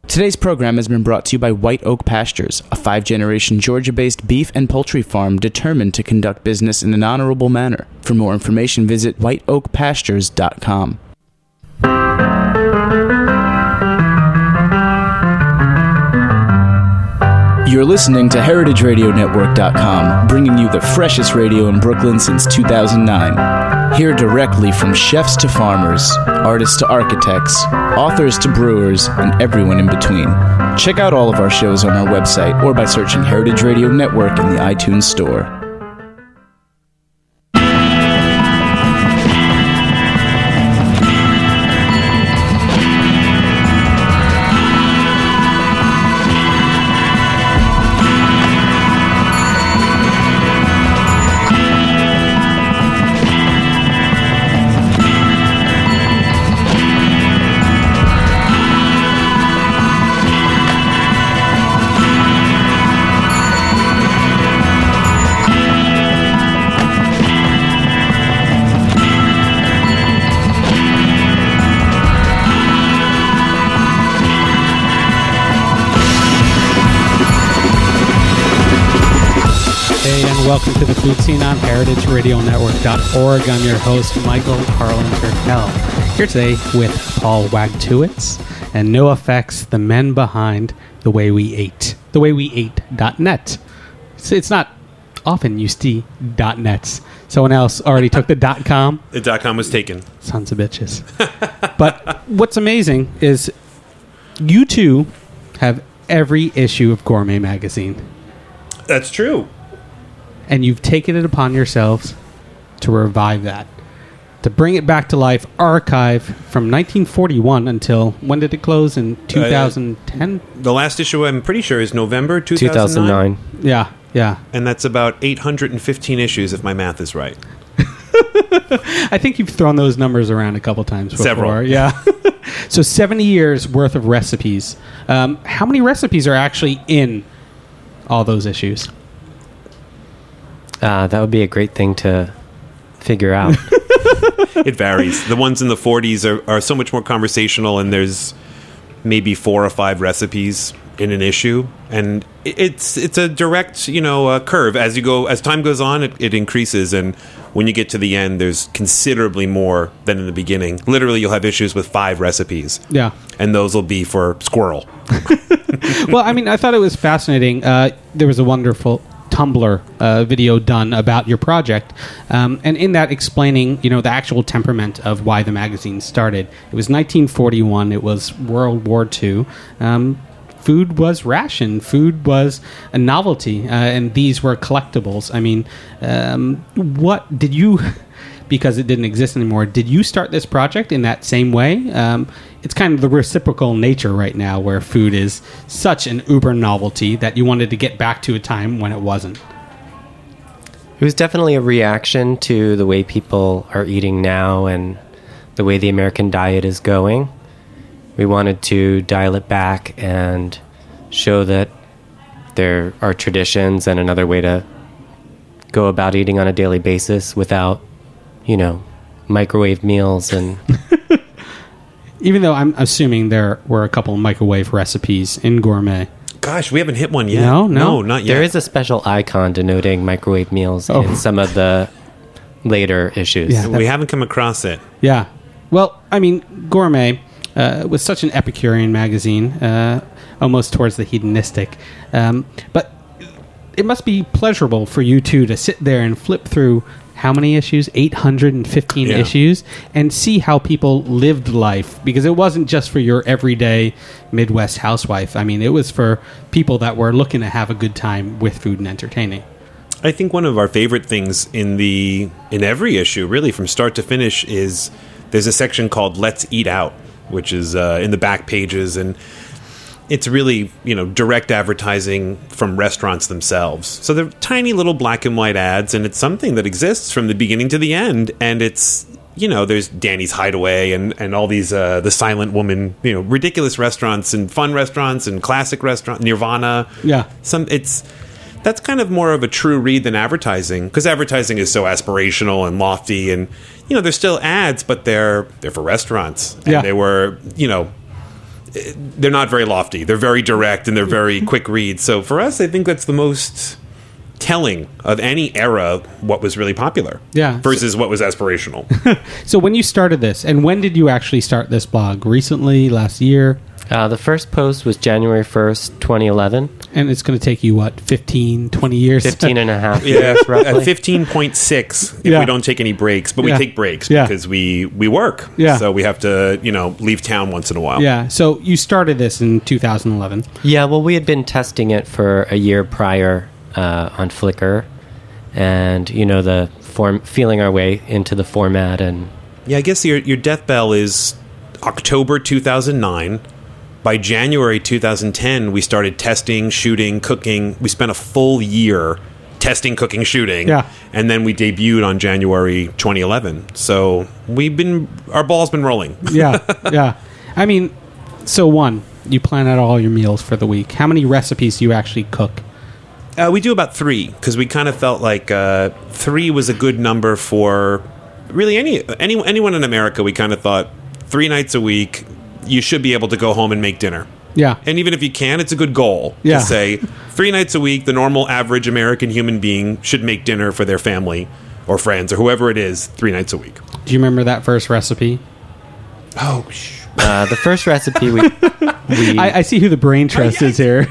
Today's program has been brought to you by White Oak Pastures, a 5-generation Georgia-based beef and poultry farm determined to conduct business in an honorable manner. For more information, visit whiteoakpastures.com. You're listening to HeritageRadioNetwork.com, bringing you the freshest radio in Brooklyn since 2009. Hear directly from chefs to farmers, artists to architects, authors to brewers, and everyone in between. Check out all of our shows on our website or by searching Heritage Radio Network in the iTunes Store. Welcome to the Food Scene on HeritageRadioNetwork.org. I'm your host, Michael Carlin-Turkel. Here today with Paul Wagtowicz and NoFX, the men behind The Way We Ate. TheWayWeAte.net. It's not often you see .nets. Someone else already took the .com. The .com was taken. Sons of bitches. But what's amazing is you two have every issue of Gourmet Magazine. That's true. And you've taken it upon yourselves to revive that, to bring it back to life, archive from 1941 until, when did it close, in 2010? The last issue, I'm pretty sure, is November 2009. Yeah. And that's about 815 issues, if my math is right. I think you've thrown those numbers around a couple times before. Several. Yeah. So 70 years worth of recipes. How many recipes are actually in all those issues? That would be a great thing to figure out. It varies. The ones in the 40s are so much more conversational, and there's maybe 4 or 5 recipes in an issue, and it's a direct curve. As time goes on, it increases, and when you get to the end, there's considerably more than in the beginning. Literally, you'll have issues with 5 recipes. Yeah, and those will be for squirrel. Well, I mean, I thought it was fascinating. There was a wonderful Tumblr video done about your project, and in that explaining, the actual temperament of why the magazine started. It was 1941. It was World War II. Food was rationed. Food was a novelty, and these were collectibles. I mean, what did you? Because it didn't exist anymore. Did you start this project in that same way? It's kind of the reciprocal nature right now where food is such an uber novelty that you wanted to get back to a time when it wasn't. It was definitely a reaction to the way people are eating now and the way the American diet is going. We wanted to dial it back and show that there are traditions and another way to go about eating on a daily basis without microwave meals. And even though I'm assuming there were a couple of microwave recipes in Gourmet. Gosh, we haven't hit one yet. No, not yet. There is a special icon denoting microwave meals in some of the later issues. Yeah, we haven't come across it. Yeah. Well, I mean, Gourmet was such an Epicurean magazine, almost towards the hedonistic. But it must be pleasurable for you two to sit there and flip through how many issues? 815 issues, and see how people lived life, because it wasn't just for your everyday Midwest housewife. I mean, it was for people that were looking to have a good time with food and entertaining. I think one of our favorite things in every issue, really from start to finish, is there's a section called Let's Eat Out, which is in the back pages, and it's really, direct advertising from restaurants themselves. So they're tiny little black and white ads, and it's something that exists from the beginning to the end. And it's, there's Danny's Hideaway and all these, the Silent Woman, ridiculous restaurants and fun restaurants and classic restaurant, Nirvana. Yeah. That's kind of more of a true read than advertising, because advertising is so aspirational and lofty, and, they're still ads, but they're for restaurants. And they were, they're not very lofty. They're very direct and they're very quick reads. So for us, I think that's the most telling of any era what was really popular versus what was aspirational. So when you started this, and when did you actually start this blog? Recently? Last year? The first post was January 1st, 2011. And it's going to take you, what, 15, 20 years? 15 and a half Yeah, years, roughly. 15.6 if we don't take any breaks. But we take breaks because we work. Yeah. So we have to, leave town once in a while. Yeah, so you started this in 2011. Yeah, well, we had been testing it for a year prior on Flickr. And, feeling our way into the format. And yeah, I guess your death bell is October 2009. By January 2010, we started testing, shooting, cooking. We spent a full year testing, cooking, shooting. Yeah. And then we debuted on January 2011. So our ball's been rolling. Yeah. I mean, so you plan out all your meals for the week. How many recipes do you actually cook? We do about 3 because we kind of felt like 3 was a good number for really anyone in America. We kind of thought 3 nights a week, you should be able to go home and make dinner. Yeah. And even if you can, it's a good goal to say 3 nights a week, the normal average American human being should make dinner for their family or friends or whoever it is 3 nights a week. Do you remember that first recipe? Oh, the first recipe we I see who the brain trust is here.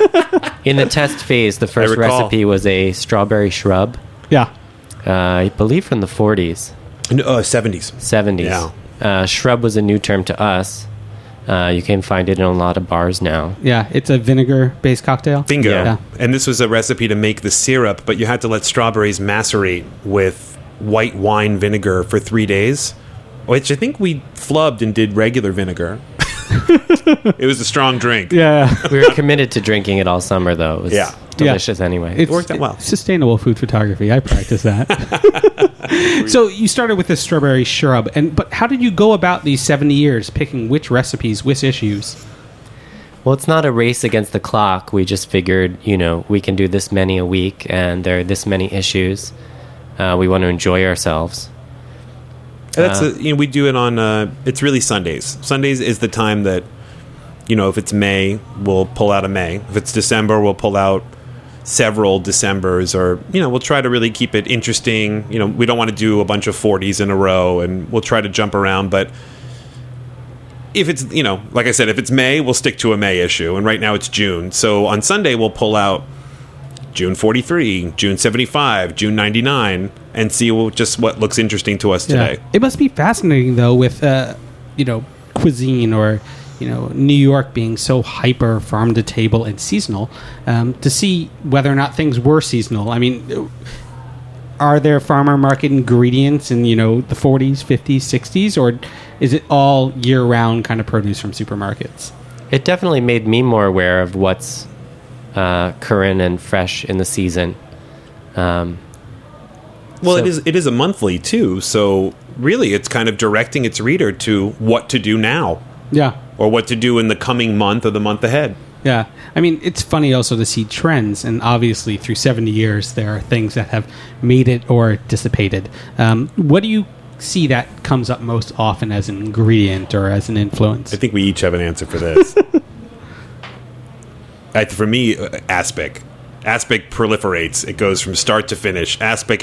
in the test phase, the first recipe was a strawberry shrub. Yeah. I believe from the 40s. 70s. 70s. Yeah. Shrub was a new term to us. You can find it in a lot of bars now. Yeah, it's a vinegar-based cocktail. Bingo. Yeah. And this was a recipe to make the syrup, but you had to let strawberries macerate with white wine vinegar for 3 days, which I think we flubbed and did regular vinegar. It was a strong drink. Yeah. We were committed to drinking it all summer, though. It was delicious anyway. It worked out well. Sustainable food photography. I practice that. So you started with this strawberry shrub, but how did you go about these 70 years, picking which recipes, which issues? Well, it's not a race against the clock. We just figured, we can do this many a week, and there are this many issues. We want to enjoy ourselves. That's we do it on. It's really Sundays. Sundays is the time that, if it's May, we'll pull out a May. If it's December, we'll pull out several Decembers, or we'll try to really keep it interesting. We don't want to do a bunch of 40s in a row, and we'll try to jump around. But if it's like I said, if it's May, we'll stick to a May issue. And right now it's June, so on Sunday we'll pull out June 43, June 75, June 99, and see just what looks interesting to us today. It must be fascinating, though, with, cuisine or, New York being so hyper farm to table and seasonal, to see whether or not things were seasonal. I mean, are there farmer market ingredients in, the 40s, 50s, 60s, or is it all year-round kind of produce from supermarkets? It definitely made me more aware of what's current and fresh in the season. It is a monthly too, so really it's kind of directing its reader to what to do now. Yeah. Or what to do in the coming month or the month ahead. Yeah. I mean, it's funny also to see trends, and obviously through 70 years there are things that have made it or dissipated. What do you see that comes up most often as an ingredient or as an influence? I think we each have an answer for this. For me, aspic. Aspic proliferates. It goes from start to finish. Aspic.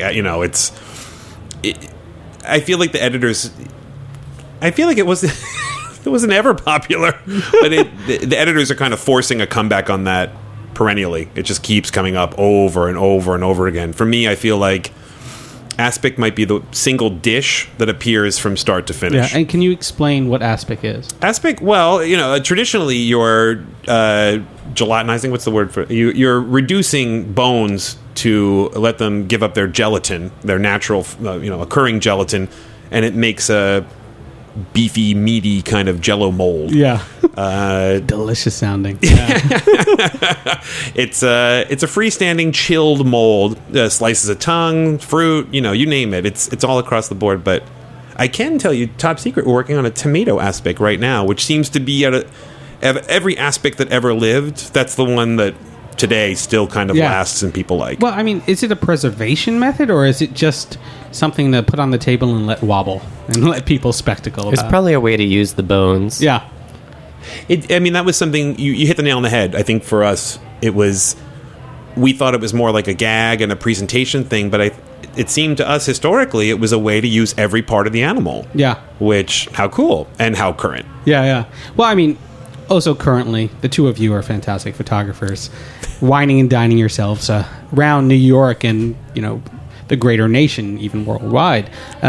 I feel like the editors. I feel like it wasn't ever popular, but the editors are kind of forcing a comeback on that perennially. It just keeps coming up over and over and over again. For me, I feel like aspic might be the single dish that appears from start to finish. Yeah, and can you explain what aspic is? Aspic, well, traditionally you're gelatinizing. What's the word for it? You're reducing bones to let them give up their gelatin, their natural, occurring gelatin, and it makes a beefy, meaty kind of Jell-O mold. Yeah, delicious sounding. Yeah. It's a freestanding chilled mold. Slices of tongue, fruit, you name it. It's all across the board. But I can tell you, top secret, we're working on a tomato aspic right now, which seems to be at every aspic that ever lived. That's the one that today still kind of lasts and people like. Well, I mean, is it a preservation method, or is it just something to put on the table and let wobble and let people spectacle about? It's probably a way to use the bones. Yeah. I mean, that was something you hit the nail on the head. I think for us, we thought it was more like a gag and a presentation thing, but it seemed to us historically it was a way to use every part of the animal. Yeah. Which, how cool and how current. Yeah. Well, I mean, also currently, the two of you are fantastic photographers, whining and dining yourselves around New York and, the greater nation, even worldwide.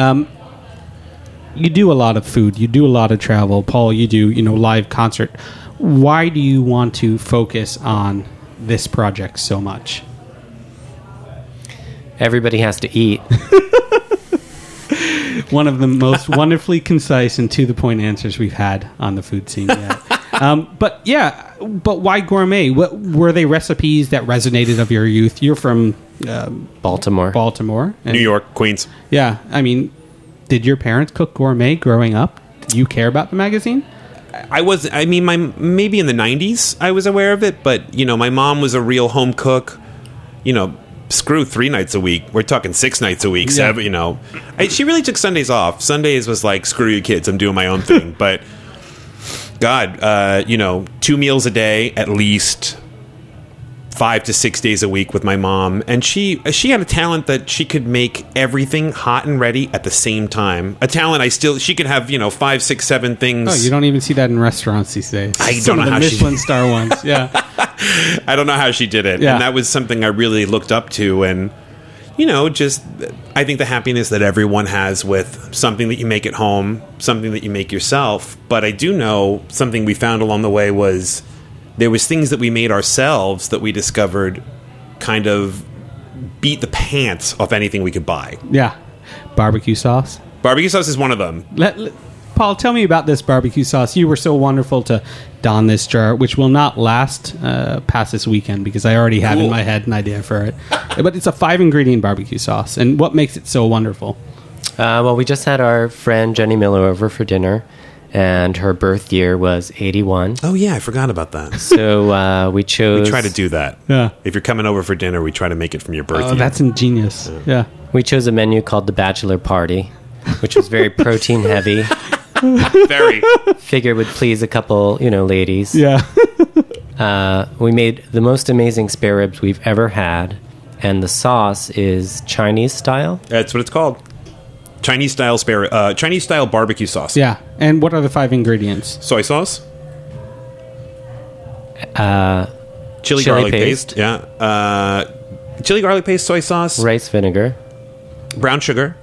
You do a lot of food. You do a lot of travel. Paul, you do, live concert. Why do you want to focus on this project so much? Everybody has to eat. One of the most wonderfully concise and to-the-point answers we've had on the food scene yet. But why gourmet? What were they recipes that resonated of your youth? You're from Baltimore. New York, Queens. Yeah, I mean, did your parents cook gourmet growing up? Do you care about the magazine? Maybe in the 90s I was aware of it, but, my mom was a real home cook. Screw 3 nights a week. We're talking 6 nights a week. Yeah. 7, she really took Sundays off. Sundays was like, screw you kids, I'm doing my own thing. But God, 2 meals a day, at least 5 to 6 days a week with my mom. And she had a talent that she could make everything hot and ready at the same time. A talent she could have, 5, 6, 7 things. Oh, you don't even see that in restaurants these days. I Some don't know of the how Michelin star ones. Yeah. I don't know how she did it. Yeah. And that was something I really looked up to. And, I think the happiness that everyone has with something that you make at home, something that you make yourself. But I do know something we found along the way was there was things that we made ourselves that we discovered kind of beat the pants off anything we could buy. Yeah. Barbecue sauce. Barbecue sauce is one of them. Paul, tell me about this barbecue sauce. You were so wonderful to don this jar, which will not last past this weekend because I already have in my head an idea for it. But it's a 5-ingredient barbecue sauce. And what makes it so wonderful? Well, we just had our friend Jenny Miller over for dinner, and her birth year was 81. Oh, yeah, I forgot about that. So we chose... We try to do that. Yeah. If you're coming over for dinner, we try to make it from your birth year. That's ingenious. Yeah. We chose a menu called the Bachelor Party, which was very protein-heavy. Very. Figured would please a couple, ladies. Yeah. We made the most amazing spare ribs we've ever had, and the sauce is Chinese style. That's what it's called. Chinese style barbecue sauce. Yeah. And what are the 5 ingredients? Soy sauce. Chili garlic paste. Yeah. Chili garlic paste, soy sauce, rice vinegar, brown sugar,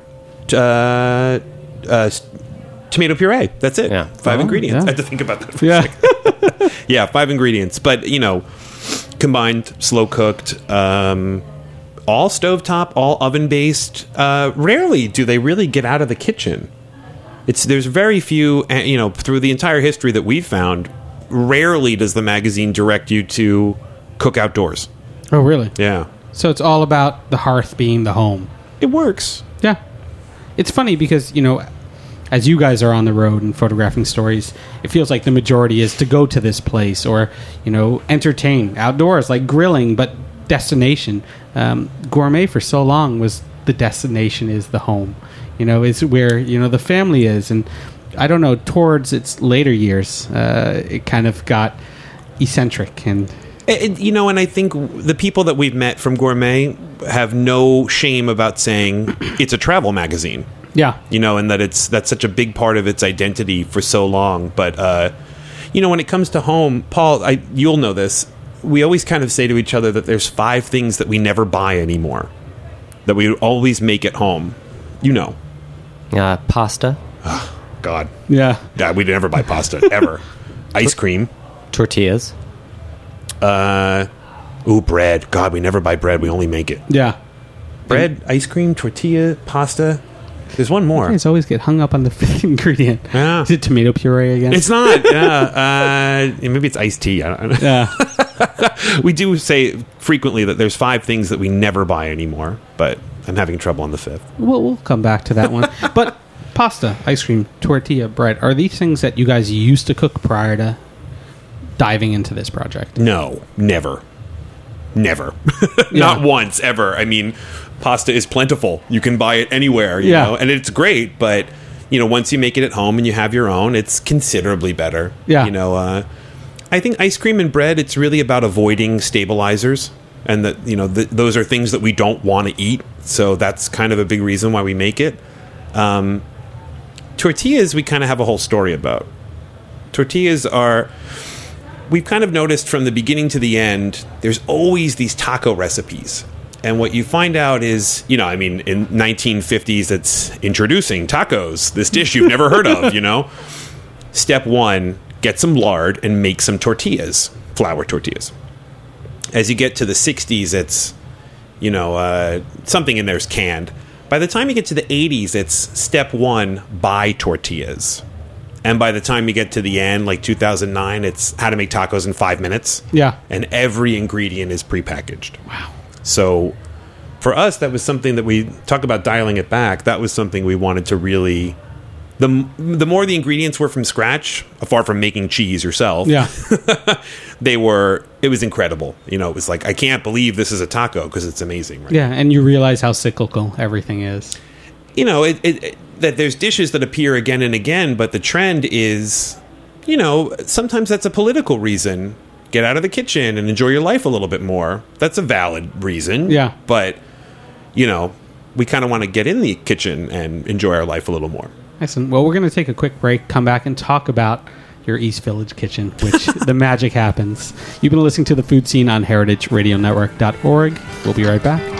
tomato puree. That's it. Yeah. 5 ingredients. Yeah. I had to think about that for a second. Yeah, 5 ingredients. But, combined, slow cooked, all stovetop, all oven based. Rarely do they really get out of the kitchen. There's very few, through the entire history that we've found, rarely does the magazine direct you to cook outdoors. Oh, really? Yeah. So it's all about the hearth being the home. It works. Yeah. It's funny because, as you guys are on the road and photographing stories, it feels like the majority is to go to this place or, entertain outdoors, like grilling, but destination. Gourmet for so long was the destination is the home, is where, the family is. And I don't know, towards its later years, it kind of got eccentric and... and I think the people that we've met from Gourmet have no shame about saying it's a travel magazine. Yeah. And that's such a big part of its identity for so long. But, when it comes to home, Paul, you'll know this. We always kind of say to each other that there's 5 things that we never buy anymore, that we always make at home. Pasta. Oh, God. Yeah. We never buy pasta, ever. Ice cream. Tortillas. Bread. God, we never buy bread. We only make it. Yeah. Bread, ice cream, tortilla, pasta. There's one more. You guys always get hung up on the 5th ingredient. Yeah. Is it tomato puree again? It's not. Yeah. Maybe it's iced tea. I don't know. Yeah. We do say frequently that there's 5 things that we never buy anymore, but I'm having trouble on the 5th. We'll come back to that one. But pasta, ice cream, tortilla, bread, are these things that you guys used to cook prior to diving into this project? No, never. Never. Yeah. Not once, ever. I mean, pasta is plentiful. You can buy it anywhere, you know, and it's great, but once you make it at home and you have your own, it's considerably better. Yeah. I think ice cream and bread, it's really about avoiding stabilizers, and that those are things that we don't want to eat. So that's kind of a big reason why we make it. Tortillas, we kind of have a whole story about. Tortillas we've kind of noticed from the beginning to the end, there's always these taco recipes. And what you find out is, in 1950s, it's introducing tacos, this dish you've never heard of, Step one, get some lard and make some tortillas, flour tortillas. As you get to the 60s, it's, something in there's canned. By the time you get to the 80s, it's step one, buy tortillas. And by the time you get to the end, like 2009, it's how to make tacos in 5 minutes. Yeah. And every ingredient is prepackaged. Wow. So for us, that was something that we talk about dialing it back. That was something we wanted to really... The more the ingredients were from scratch, apart from making cheese yourself, Yeah. it was incredible. It was like, I can't believe this is a taco because it's amazing. Right? Yeah, and you realize how cyclical everything is. That there's dishes that appear again and again, but the trend is, sometimes that's a political reason. Get out of the kitchen and enjoy your life a little bit more. That's a valid reason. Yeah. But, we kind of want to get in the kitchen and enjoy our life a little more. Excellent. Well, we're going to take a quick break, come back and talk about your East Village kitchen, which the magic happens. You've been listening to The Food Scene on heritageradionetwork.org. We'll be right back.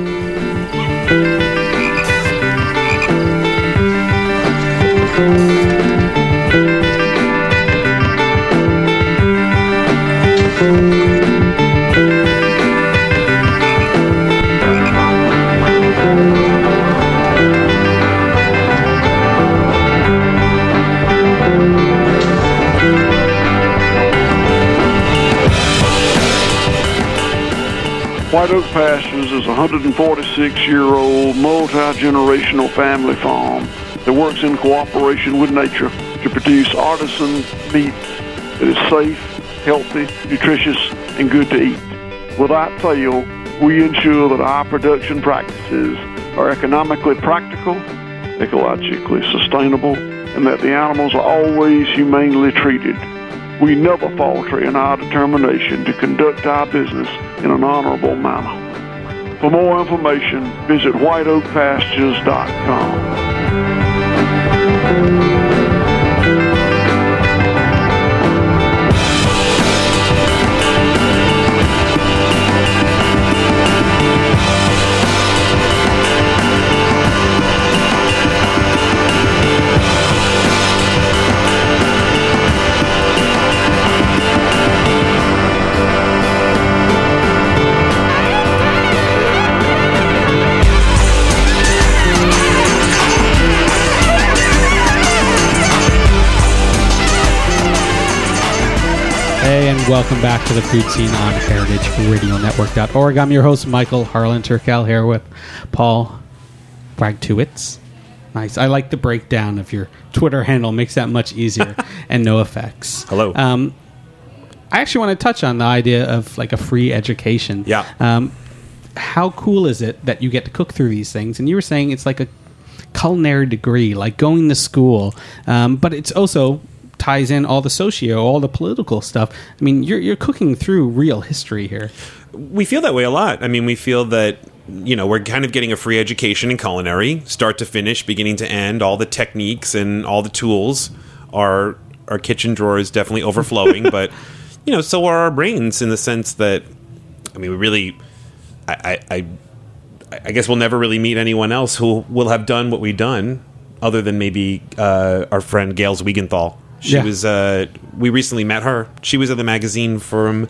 White Oak Pastures is a 146-year-old multi-generational family farm that works in cooperation with nature to produce artisan meat that is safe, healthy, nutritious, and good to eat. Without fail, we ensure that our production practices are economically practical, ecologically sustainable, and that the animals are always humanely treated. We never falter in our determination to conduct our business in an honorable manner. For more information, visit whiteoakpastures.com. Hey, and welcome back to The Food Scene on heritageradionetwork.org. I'm your host, Michael Harlan Turkel, here with Paul Bragtowitz. Nice. I like the breakdown of your Twitter handle. Makes that much easier. And no effects. Hello. I actually want to touch on the idea of like a free education. Yeah. How cool is it that you get to cook through these things? And you were saying it's like a culinary degree, like going to school. But it's also ties in all the all the political stuff. I mean, you're cooking through real history here. We feel that way a lot. I mean, we feel that, we're kind of getting a free education in culinary, start to finish, beginning to end. All the techniques and all the tools are our kitchen drawer is definitely overflowing, but, so are our brains in the sense that, I mean, we really, I guess we'll never really meet anyone else who will have done what we've done other than maybe our friend Gail Wiegenthal. She was, we recently met her. She was at the magazine for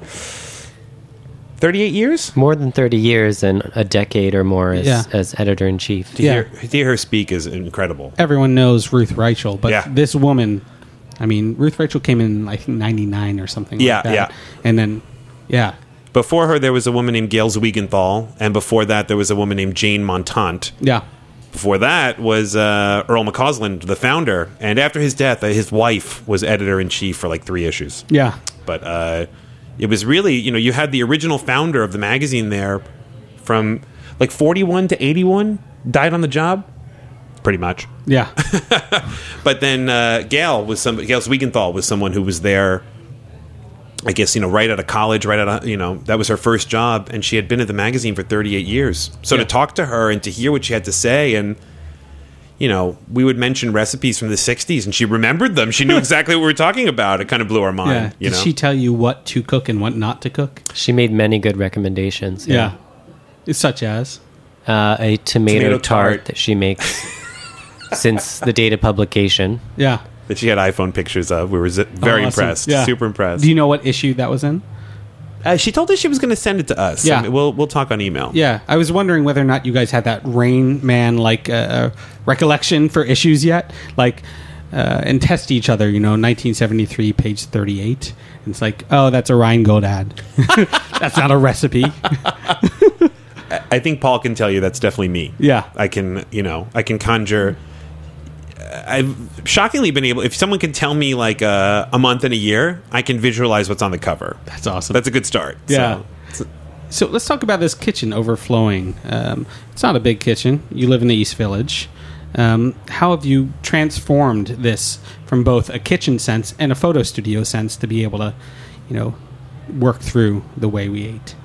38 years? More than 30 years and a decade or more as editor-in-chief. To hear her speak is incredible. Everyone knows Ruth Reichel, but this woman, I mean, Ruth Reichel came in, I think, 99 or something like that. Yeah. And then, Before her, there was a woman named Gail Wiegenthal, and before that, there was a woman named Jane Montant. Yeah. Before that was Earl McCausland, the founder. And after his death, his wife was editor-in-chief for like 3 issues. Yeah. But it was really, you had the original founder of the magazine there from like 41 to 81, died on the job. pretty much. Yeah. But then Gail Wiegenthal was someone who was there, I guess, right out of college, that was her first job, and she had been at the magazine for 38 years. So to talk to her and to hear what she had to say, and we would mention recipes from the 60s, and she remembered them. She knew exactly what we were talking about. It kind of blew our mind. Did she tell you what to cook and what not to cook? She made many good recommendations. Yeah. Such as? A tomato tart that she makes since the date of publication. Yeah. That she had iPhone pictures of. We were very awesome. impressed. Yeah. Super impressed. Do you know what issue that was in? She told us she was going to send it to us. Yeah. I mean, we'll talk on email. Yeah. I was wondering whether or not you guys had that Rain Man recollection for issues yet. And test each other, 1973, page 38. And it's like, oh, that's a Rheingold ad. That's not a recipe. I think Paul can tell you that's definitely me. Yeah. I can conjure. I've shockingly been able, if someone can tell me a month and a year, I can visualize what's on the cover. That's awesome. That's a good start. Yeah. So let's talk about this kitchen overflowing. It's not a big kitchen. You live in the East Village. How have you transformed this from both a kitchen sense and a photo studio sense to be able to, work through the way we ate?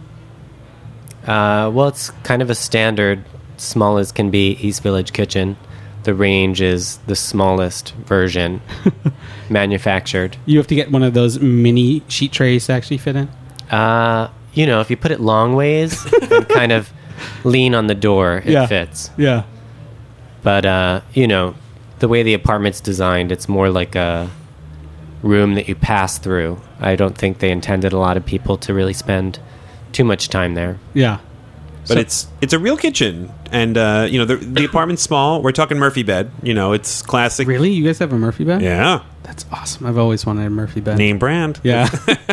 Well, it's kind of a standard, small as can be, East Village kitchen. The range is the smallest version manufactured. You have to get one of those mini sheet trays to actually fit in? If you put it long ways and kind of lean on the door, it fits. Yeah. But, the way the apartment's designed, it's more like a room that you pass through. I don't think they intended a lot of people to really spend too much time there. Yeah. But it's a real kitchen. And, the apartment's small. We're talking Murphy bed. It's classic. Really? You guys have a Murphy bed? Yeah. That's awesome. I've always wanted a Murphy bed. Name brand. Yeah.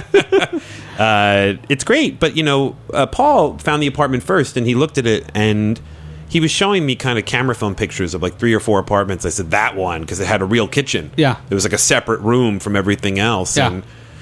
It's great. But, Paul found the apartment first, and he looked at it, and he was showing me kind of camera film pictures of 3 or 4 apartments. I said, that one, because it had a real kitchen. Yeah. It was a separate room from everything else. Yeah. And,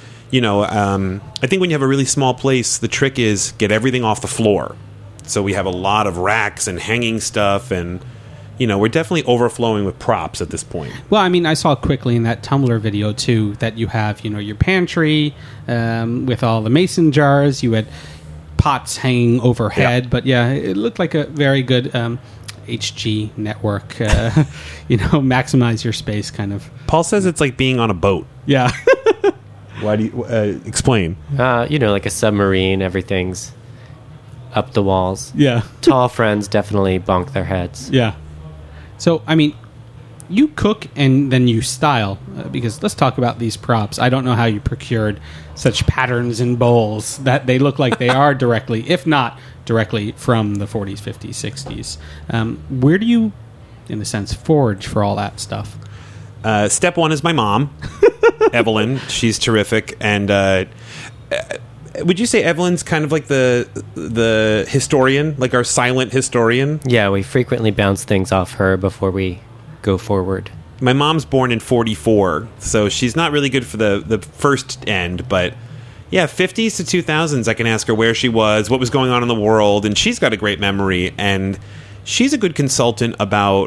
I think when you have a really small place, the trick is get everything off the floor. So we have a lot of racks and hanging stuff, and we're definitely overflowing with props at this point. Well, I saw quickly in that Tumblr video too that you have your pantry with all the mason jars. You had pots hanging overhead, but it looked like a very good HG network. Maximize your space kind of. Paul says it's like being on a boat. Yeah. Why do you explain? Like a submarine. Everything's up the walls. Yeah. Tall friends definitely bonk their heads. Yeah. So, you cook and then you style, because let's talk about these props. I don't know how you procured such patterns in bowls that they look like they are directly, if not directly, from the 40s, 50s, 60s. Where do you, in a sense, forage for all that stuff? Step one is my mom, Evelyn. She's terrific. And would you say Evelyn's kind of like the historian, like our silent historian? Yeah, we frequently bounce things off her before we go forward. My mom's born in 44, so she's not really good for the first end, but 50s to 2000s, I can ask her where she was, what was going on in the world, and she's got a great memory, and she's a good consultant about,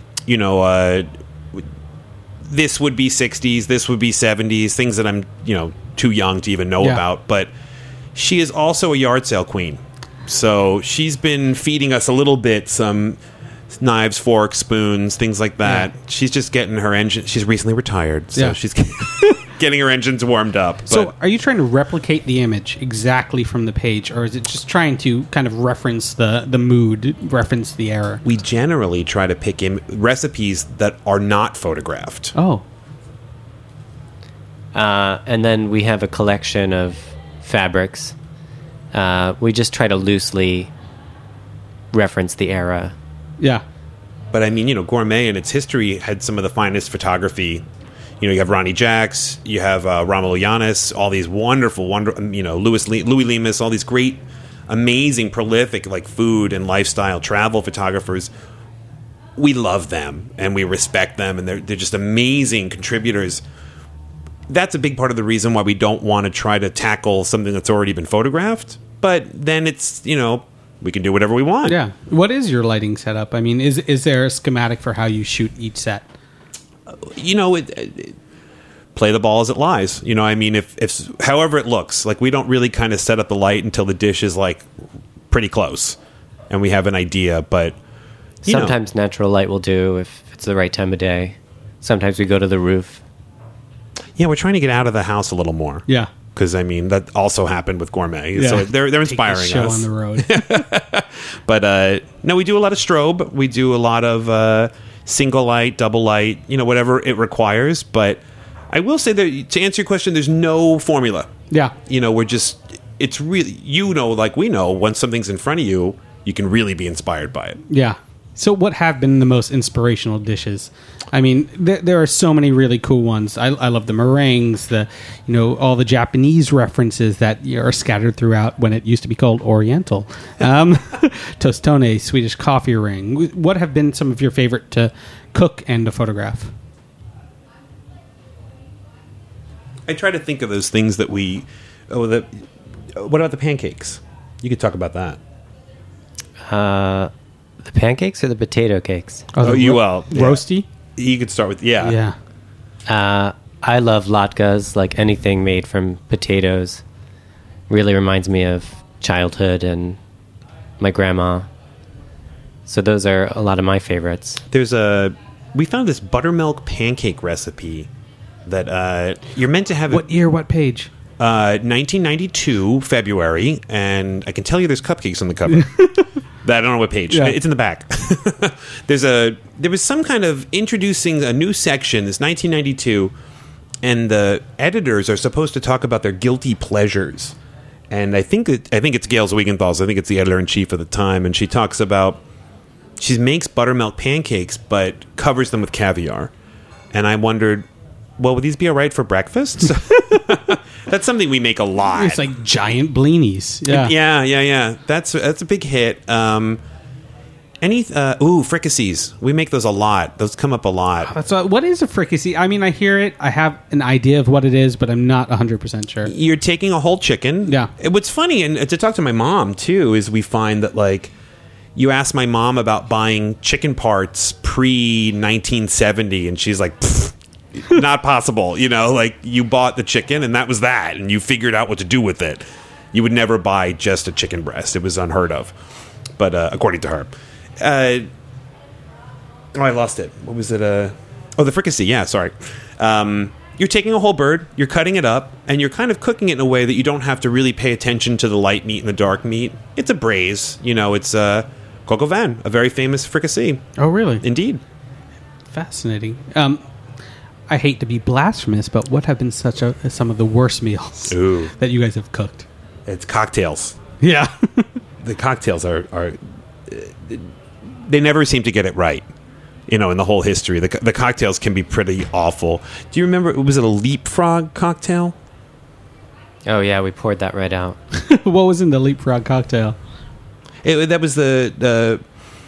this would be 60s, this would be 70s, things that I'm, too young to even know about, but she is also a yard sale queen. So she's been feeding us a little bit, some knives, forks, spoons, things like that. Yeah. She's just getting her engine. She's recently retired, so she's getting her engines warmed up. But so are you trying to replicate the image exactly from the page, or is it just trying to kind of reference the mood, reference the era? We generally try to pick recipes that are not photographed. Oh. And then we have a collection of fabrics. We just try to loosely reference the era. Yeah. But Gourmet in its history had some of the finest photography. You have Ronnie Jacks, you have Romulo Llanes, all these wonderful, Louis Lemus, all these great, amazing, prolific food and lifestyle travel photographers. We love them and we respect them, and they're just amazing contributors. That's a big part of the reason why we don't want to try to tackle something that's already been photographed. But then it's, we can do whatever we want. Yeah. What is your lighting setup? I mean, is there a schematic for how you shoot each set? You know, play the ball as it lies. You know, I mean, if however it looks, like we don't really kind of set up the light until the dish is like pretty close, and we have an idea. But sometimes natural light will do if it's the right time of day. Sometimes we go to the roof. Yeah, we're trying to get out of the house a little more. Yeah. Because, I mean, that also happened with Gourmet. Yeah. So they're inspiring Take the show us. on the road. But, no, we do a lot of strobe. We do a lot of single light, double light, you know, whatever it requires. But I will say that, to answer your question, there's no formula. Yeah. You know, it's really, you know, like we know, once something's in front of you, you can really be inspired by it. Yeah. So what have been the most inspirational dishes? I mean, there are so many really cool ones. I love the meringues, all the Japanese references that are scattered throughout when it used to be called Oriental. Tostone, Swedish coffee ring. What have been some of your favorite to cook and to photograph? I try to think of those things that what about the pancakes? You could talk about that. The pancakes or the potato cakes? Roasty? You could start with, yeah. I love latkes, like anything made from potatoes. Really reminds me of childhood and my grandma. So those are a lot of my favorites. We found this buttermilk pancake recipe that you're meant to have. What year, what page? 1992, February, and I can tell you there's cupcakes on the cover. I don't know what page. Yeah. It's in the back. There was some kind of introducing a new section. It's 1992, and the editors are supposed to talk about their guilty pleasures. And I think it's Gail Zwiegenthal's. I think it's the editor-in-chief at the time, and she talks about she makes buttermilk pancakes but covers them with caviar. And I wondered, well, would these be all right for breakfast? That's something we make a lot. It's like giant blinis. Yeah. That's a big hit. Fricassees. We make those a lot. Those come up a lot. What is a fricassee? I mean, I hear it. I have an idea of what it is, but I'm not 100% sure. You're taking a whole chicken. Yeah. What's funny, and to talk to my mom, too, is we find that, like, you ask my mom about buying chicken parts pre-1970, and she's like, not possible. You know, like, you bought the chicken, and that was that, and you figured out what to do with it. You would never buy just a chicken breast. It was unheard of. But according to her. I lost it. What was it? The fricassee. Yeah, sorry. You're taking a whole bird, you're cutting it up, and you're kind of cooking it in a way that you don't have to really pay attention to the light meat and the dark meat. It's a braise. You know, it's coq au vin, a very famous fricassee. Oh, really? Indeed. Fascinating. I hate to be blasphemous, but what have been some of the worst meals that you guys have cooked? It's cocktails. Yeah. The cocktails are they never seem to get it right. You know, in the whole history, the cocktails can be pretty awful. Do you remember? Was it a leapfrog cocktail? Oh yeah, we poured that right out. What was in the leapfrog cocktail? That was the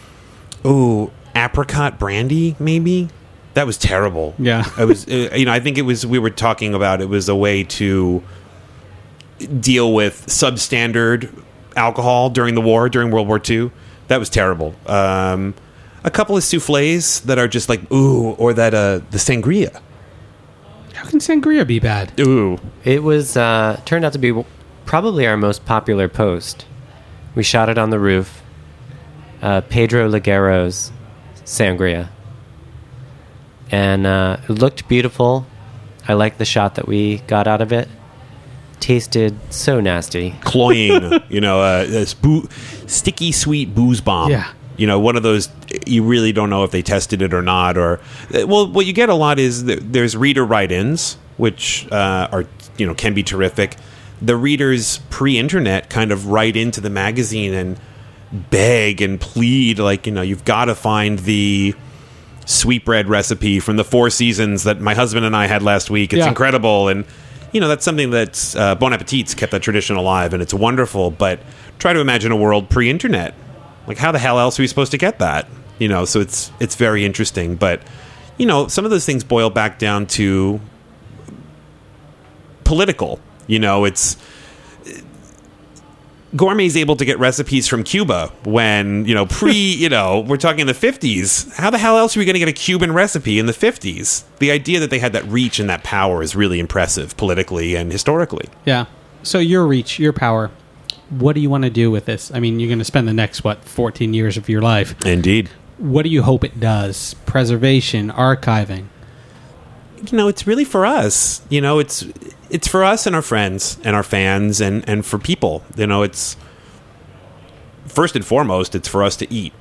apricot brandy, maybe. That was terrible. Yeah, it was. I think it was. We were talking about it was a way to deal with substandard alcohol during the war, during World War II. That was terrible. A couple of soufflés that are just like or that the sangria. How can sangria be bad? Ooh, it was turned out to be probably our most popular post. We shot it on the roof. Pedro Liguero's sangria, and it looked beautiful. I liked the shot that we got out of it. Tasted so nasty, cloying. Sticky sweet booze bomb. Yeah. You know, one of those you really don't know if they tested it or not. Or, well, what you get a lot is there's reader write-ins, which can be terrific. The readers pre-internet kind of write into the magazine and beg and plead, like, you've got to find the sweetbread recipe from the Four Seasons that my husband and I had last week. It's incredible. And, that's something that's Bon Appetit's kept that tradition alive, and it's wonderful. But try to imagine a world pre-internet. Like, how the hell else are we supposed to get that? So it's very interesting. But, some of those things boil back down to political. It's Gourmet's able to get recipes from Cuba when, we're talking the 50s. How the hell else are we going to get a Cuban recipe in the 50s? The idea that they had that reach and that power is really impressive politically and historically. Yeah. So your reach, your power, what do you want to do with this? I mean, you're going to spend the next, 14 years of your life. Indeed. What do you hope it does? Preservation, archiving? It's really for us. It's for us and our friends and our fans and for people. It's first and foremost, it's for us to eat.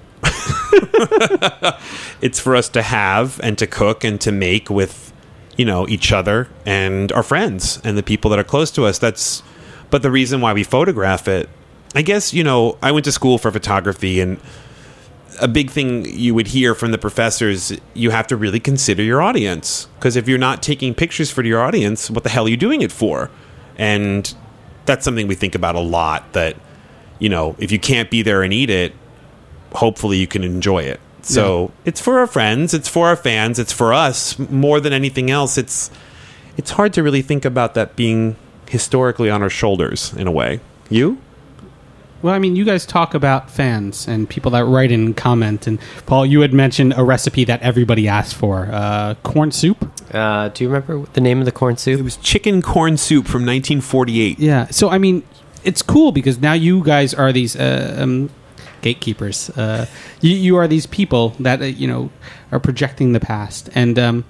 It's for us to have and to cook and to make with, each other and our friends and the people that are close to us. But the reason why we photograph it, I guess, I went to school for photography, and a big thing you would hear from the professors, you have to really consider your audience. Because if you're not taking pictures for your audience, what the hell are you doing it for? And that's something we think about a lot, that, if you can't be there and eat it, hopefully you can enjoy it. So It's for our friends, it's for our fans, it's for us more than anything else. It's hard to really think about that being historically on our shoulders in a way. You? Well, I mean, you guys talk about fans and people that write in and comment. And, Paul, you had mentioned a recipe that everybody asked for, corn soup. Do you remember the name of the corn soup? It was chicken corn soup from 1948. Yeah. So, I mean, it's cool because now you guys are these gatekeepers. You are these people that, are projecting the past. And,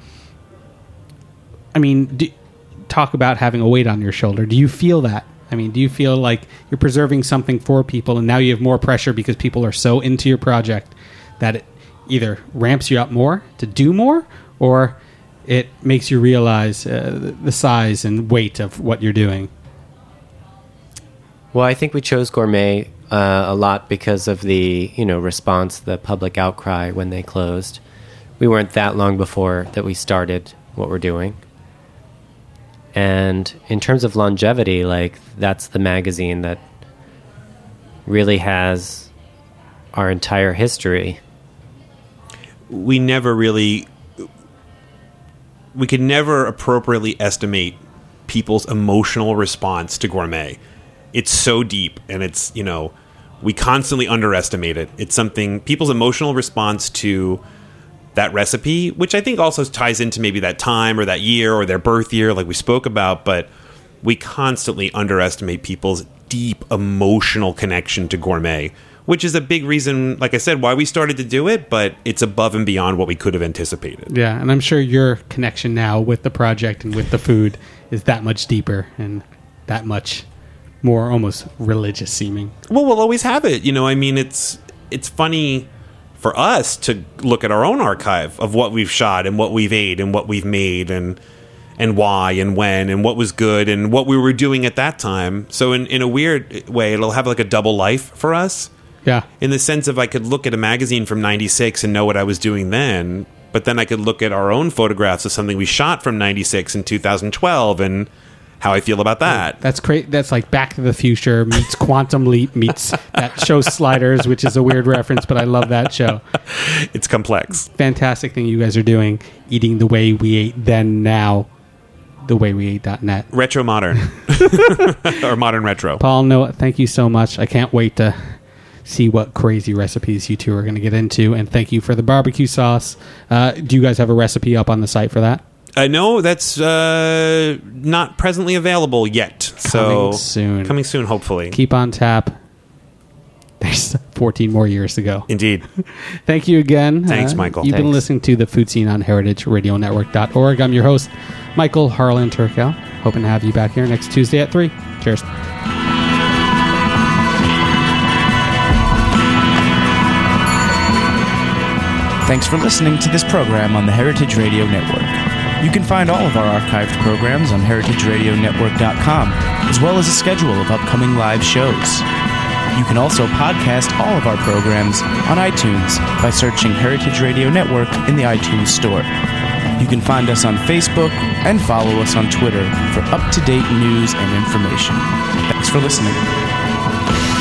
talk about having a weight on your shoulder. Do you feel that? I mean, do you feel like you're preserving something for people and now you have more pressure because people are so into your project that it either ramps you up more to do more, or it makes you realize the size and weight of what you're doing? Well, I think we chose Gourmet a lot because of the, response, the public outcry when they closed. We weren't that long before that we started what we're doing. And in terms of longevity, that's the magazine that really has our entire history. We could never appropriately estimate people's emotional response to Gourmet. It's so deep, and it's, we constantly underestimate it. It's something, people's emotional response to that recipe, which I think also ties into maybe that time or that year or their birth year, like we spoke about, but we constantly underestimate people's deep emotional connection to Gourmet, which is a big reason, like I said, why we started to do it, but it's above and beyond what we could have anticipated. Yeah, and I'm sure your connection now with the project and with the food is that much deeper and that much more almost religious seeming. Well, we'll always have it. It's funny for us to look at our own archive of what we've shot and what we've ate and what we've made and why and when and what was good and what we were doing at that time. So in a weird way, it'll have like a double life for us. Yeah. In the sense of I could look at a magazine from 96 and know what I was doing then, but then I could look at our own photographs of something we shot from 96 and 2012 and how I feel about that. That's great. That's like Back to the Future meets Quantum Leap meets that show Sliders, which is a weird reference, but I love that show. It's complex. Fantastic thing you guys are doing, eating the way we ate then, now, thewayweate.net. Retro modern. Or modern retro. Paul, Noah, thank you so much. I can't wait to see what crazy recipes you two are going to get into, and thank you for the barbecue sauce. Do you guys have a recipe up on the site for that? No, that's not presently available yet. Coming soon, hopefully. Keep on tap. There's 14 more years to go. Indeed. Thank you again. Thanks, Michael. You've been listening to The Food Scene on heritageradionetwork.org. I'm your host, Michael Harlan Turkel. Hoping to have you back here next Tuesday at 3. Cheers. Thanks for listening to this program on the Heritage Radio Network. You can find all of our archived programs on heritageradionetwork.com, as well as a schedule of upcoming live shows. You can also podcast all of our programs on iTunes by searching Heritage Radio Network in the iTunes Store. You can find us on Facebook and follow us on Twitter for up-to-date news and information. Thanks for listening.